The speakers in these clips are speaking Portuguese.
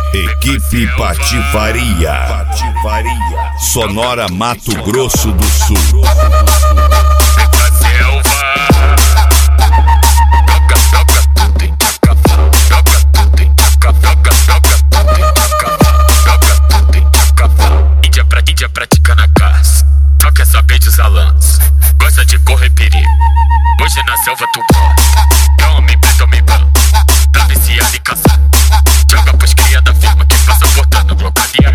Equipe Patifaria. Sonora Mato Grosso do Sul. Índia pratica na caça, só quer saber de lances. Gosta de correr perigo, hoje na selva tu bota. É homem preto, homem branco, tá viciado em caçar. Joga pros cria da firma que passa portando blocadia.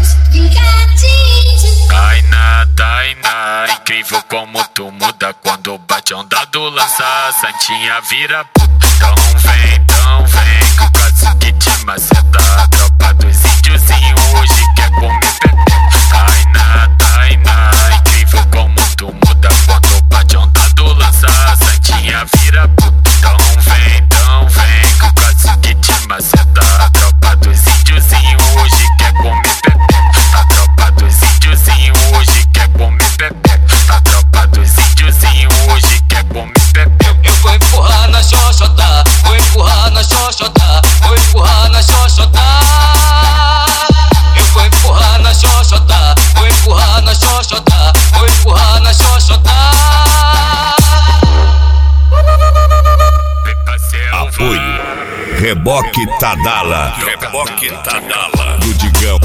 Tainá, incrível como tu muda quando bate onda do lança. Santinha vira puta. Então vem, que o cacique te maceta. A tropa dos índiozinhos hoje quer comer pepe. Tainá, incrível como tu muda quando bate onda do lança. Santinha vira puta. Então vem, que o cacique te maceta. A tropa dos índiozinhos hoje quer comer pepe. A tropa dos índiozinhos hoje quer comer pepe. A tropa dos índiozinhos hoje quer comer pepe. Eu vou empurrar na xoxota, vou empurrar na xoxota, vou empurrar na xoxota. Eu vou empurrar na xoxota, vou empurrar na xoxota, vou empurrar na xoxota. Apoio Reboque Tadala. Do Digão.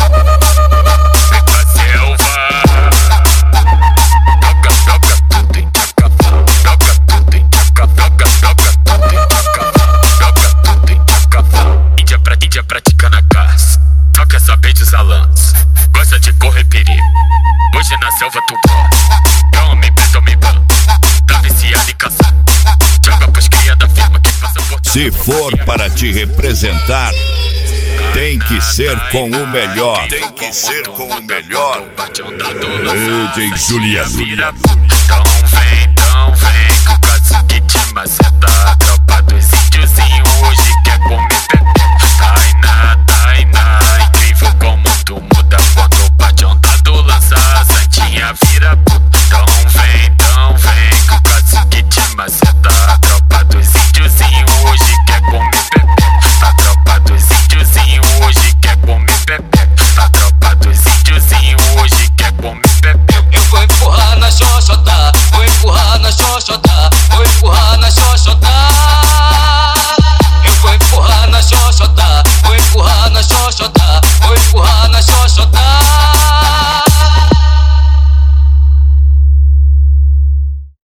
Índia pratica na caça, só quer saber de lances. Gosta de correr perigo, hoje na selva tu bota. É homem preto, homem branco, tá viciado em caçar. Joga pros cria da firma que passa por. Se for para te representar, tem que ser com o melhor. DJ Juliano. Então vem, que o cacique te maceta.